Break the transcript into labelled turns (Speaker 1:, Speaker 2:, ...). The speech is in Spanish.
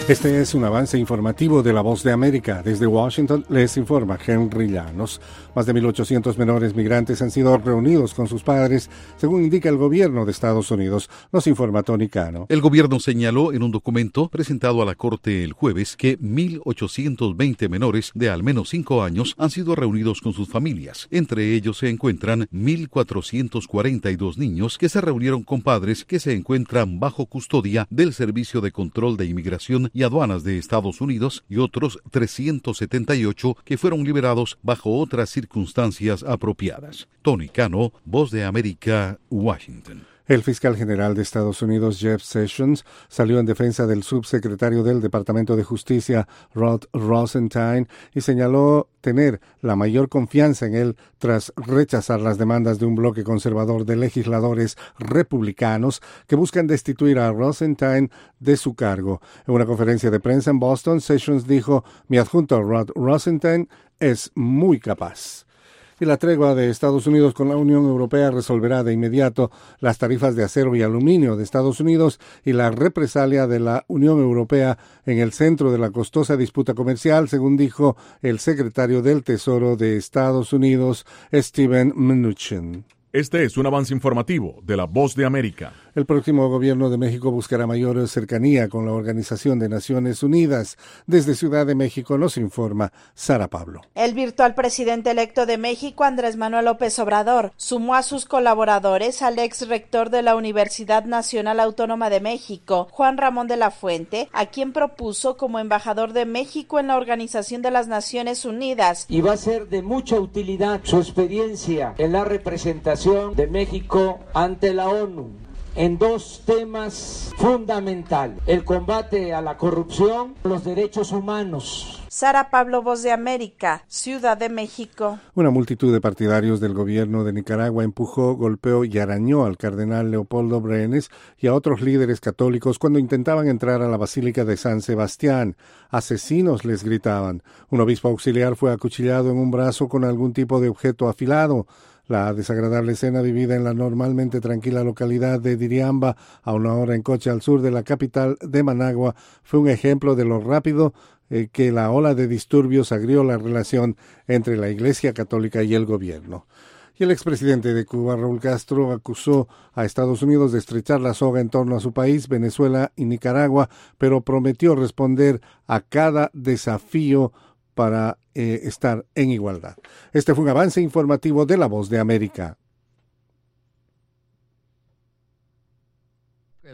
Speaker 1: Este es un avance informativo de La Voz de América. Desde Washington les informa Henry Llanos. Más de 1,800 menores migrantes han sido reunidos con sus padres, según indica el gobierno de Estados Unidos. Nos informa Tony Cano.
Speaker 2: El gobierno señaló en un documento presentado a la Corte el jueves que 1,820 menores de al menos 5 años han sido reunidos con sus familias. Entre ellos se encuentran 1,442 niños que se reunieron con padres que se encuentran bajo custodia del Servicio de Control de Inmigración y Aduanas de Estados Unidos y otros 378 que fueron liberados bajo otras circunstancias apropiadas. Tony Cano, Voz de América, Washington.
Speaker 1: El fiscal general de Estados Unidos, Jeff Sessions, salió en defensa del subsecretario del Departamento de Justicia, Rod Rosenstein, y señaló tener la mayor confianza en él tras rechazar las demandas de un bloque conservador de legisladores republicanos que buscan destituir a Rosenstein de su cargo. En una conferencia de prensa en Boston, Sessions dijo: "Mi adjunto Rod Rosenstein es muy capaz". Y la tregua de Estados Unidos con la Unión Europea resolverá de inmediato las tarifas de acero y aluminio de Estados Unidos y la represalia de la Unión Europea en el centro de la costosa disputa comercial, según dijo el secretario del Tesoro de Estados Unidos, Steven Mnuchin.
Speaker 3: Este es un avance informativo de La Voz de América.
Speaker 1: El próximo gobierno de México buscará mayor cercanía con la Organización de Naciones Unidas. Desde Ciudad de México nos informa Sara Pablo.
Speaker 4: El virtual presidente electo de México, Andrés Manuel López Obrador, sumó a sus colaboradores al ex rector de la Universidad Nacional Autónoma de México, Juan Ramón de la Fuente, a quien propuso como embajador de México en la Organización de las Naciones Unidas.
Speaker 5: Y va a ser de mucha utilidad su experiencia en la representación de México ante la ONU en dos temas fundamentales: el combate a la corrupción, los derechos humanos.
Speaker 4: Sara Pablo, Voz de América, Ciudad de México.
Speaker 1: Una multitud de partidarios del gobierno de Nicaragua empujó, golpeó y arañó al cardenal Leopoldo Brenes y a otros líderes católicos cuando intentaban entrar a la Basílica de San Sebastián. Asesinos, les gritaban. Un obispo auxiliar fue acuchillado en un brazo con algún tipo de objeto afilado. La desagradable escena vivida en la normalmente tranquila localidad de Diriamba, a 1 hora en coche al sur de la capital de Managua, fue un ejemplo de lo rápido que la ola de disturbios agrió la relación entre la Iglesia Católica y el gobierno. Y el expresidente de Cuba, Raúl Castro, acusó a Estados Unidos de estrechar la soga en torno a su país, Venezuela y Nicaragua, pero prometió responder a cada desafío para estar en igualdad. Este fue un avance informativo de La Voz de América.